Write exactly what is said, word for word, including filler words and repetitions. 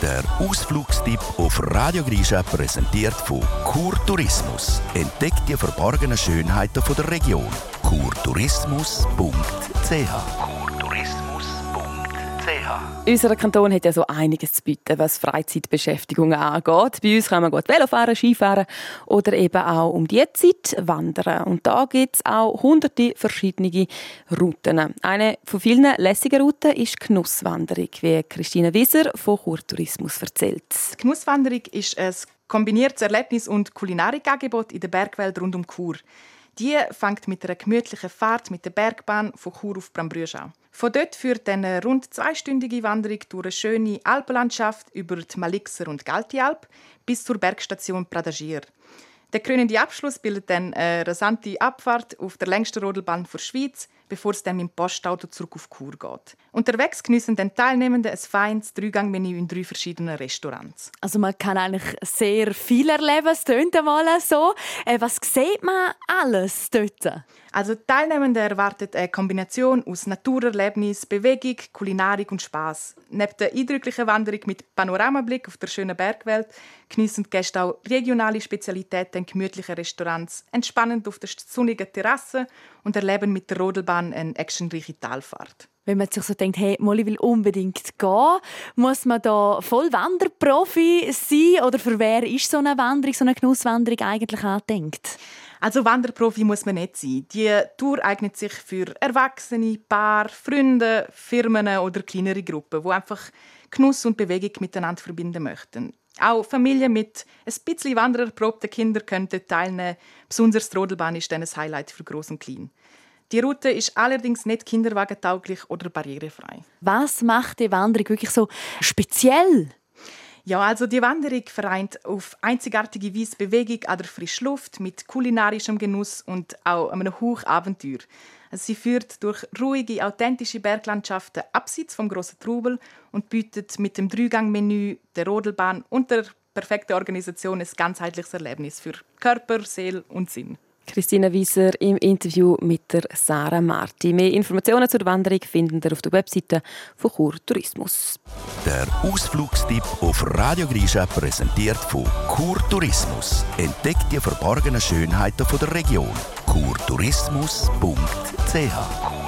Der Ausflugstipp auf Radio Grischa präsentiert von Chur Tourismus. Entdeckt die verborgenen Schönheiten der Region. chur tourismus punkt c h chur tourismus punkt c h Unser Kanton hat ja so einiges zu bieten, was Freizeitbeschäftigungen angeht. Bei uns kann man gut Velofahren, Skifahren oder eben auch um die Zeit wandern. Und da gibt es auch hunderte verschiedene Routen. Eine von vielen lässigen Routen ist die Genusswanderung, wie Christine Wieser von Chur Tourismus erzählt. Die Genusswanderung ist ein kombiniertes Erlebnis- und Kulinarikangebot in der Bergwelt rund um Chur. Die fängt mit einer gemütlichen Fahrt mit der Bergbahn von Chur auf Brambrüsch an. Von dort führt eine rund zweistündige Wanderung durch eine schöne Alpenlandschaft über die Malixer und Galtialp bis zur Bergstation Pradagir. Der krönende Abschluss bildet dann eine rasante Abfahrt auf der längsten Rodelbahn der Schweiz, bevor es dann mit dem Postauto zurück auf Chur geht. Unterwegs geniessen den Teilnehmenden ein feines Dreigangmenü in drei verschiedenen Restaurants. Also man kann eigentlich sehr viel erleben, es tönt einmal so. Äh, was sieht man alles dort? Also die Teilnehmenden erwarten eine Kombination aus Naturerlebnis, Bewegung, Kulinarik und Spass. Neben der eindrücklichen Wanderung mit Panoramablick auf der schönen Bergwelt geniessen die Gäste auch regionale Spezialitäten in gemütlichen Restaurants, entspannend auf der sonnigen Terrasse und erleben mit der Rodelbahn eine actionreiche Talfahrt. Wenn man sich so denkt, hey, Molly will unbedingt gehen, muss man da voll Wanderprofi sein? Oder für wer ist so eine Wanderung, so eine Genusswanderung eigentlich angedenkt? Also Wanderprofi muss man nicht sein. Die Tour eignet sich für Erwachsene, Paar, Freunde, Firmen oder kleinere Gruppen, die einfach Genuss und Bewegung miteinander verbinden möchten. Auch Familien mit ein bisschen wandererprobten Kindern können teilnehmen. Besonders die Rodelbahn ist dann ein Highlight für Gross und Klein. Die Route ist allerdings nicht kinderwagentauglich oder barrierefrei. Was macht die Wanderung wirklich so speziell? Ja, also die Wanderung vereint auf einzigartige Weise Bewegung an der frischen Luft mit kulinarischem Genuss und auch einem Hauch Abenteuer. Also sie führt durch ruhige, authentische Berglandschaften abseits vom grossen Trubel und bietet mit dem Dreigangmenü, der Rodelbahn und der perfekten Organisation ein ganzheitliches Erlebnis für Körper, Seele und Sinn. Christine Wieser im Interview mit der Sarah Marti. Mehr Informationen zur Wanderung finden ihr auf der Webseite von Chur Tourismus. Der Ausflugstipp auf Radio Grischa präsentiert von Chur Tourismus. Entdeckt die verborgenen Schönheiten der Region. chur tourismus punkt c h